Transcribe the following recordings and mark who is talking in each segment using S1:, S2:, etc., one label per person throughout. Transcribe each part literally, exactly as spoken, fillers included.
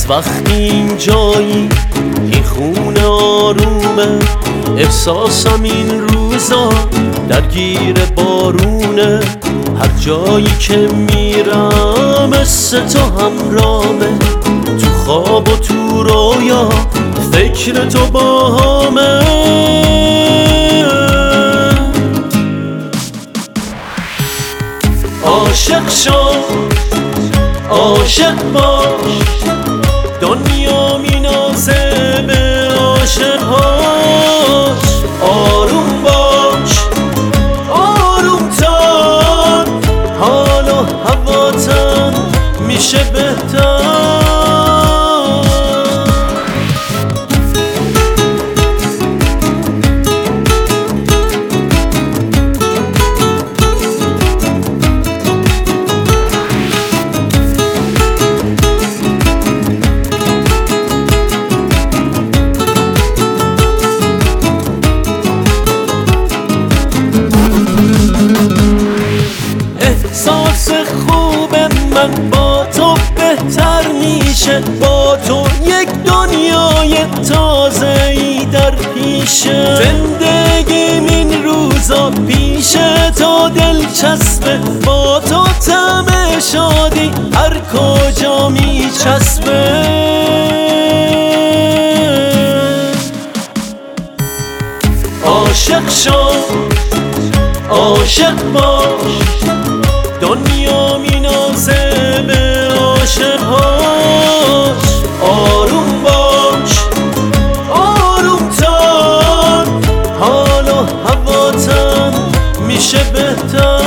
S1: از وقتی اینجایی این خونه آرومه، احساسم این روزا درگیر بارونه. هر جایی که میرم مثل تو همرامه، تو خواب و تو رویا فکر تو باهامه. عاشق شو عاشق باش، دنیا مینازه به عاشقهاش. آروم باش آروم تر، حال و هواتم میشه بهتر. احساس خوب من با تو بهتر میشه، با تو یک دنیای تازه ای در پیشه. زندگیم این روزا پیش تو دلچسبه، با تو طعم شادی هر کجا میچسبه. عاشق شو عاشق باش، دنیا مینازه به عاشقهاش. آروم باش آروم تر، حال و هواتم میشه بهتر.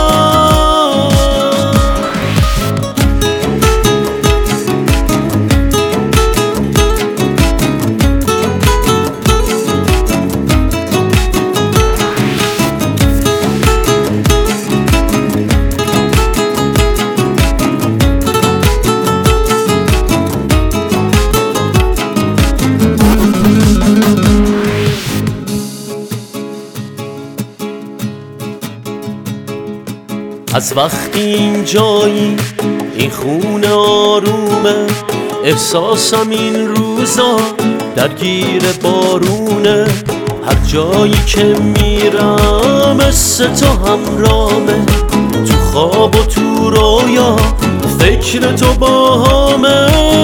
S1: از وقتی اینجایی این خونه آرومه، احساسم این روزا درگیر بارونه. هر جایی که میرم مثل تو همرامه، تو خواب و تو رویا فکر تو باهامه.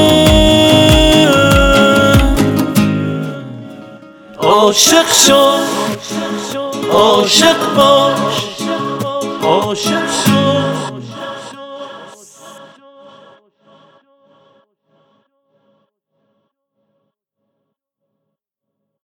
S1: عاشق شو عاشق باش، عاشق شو.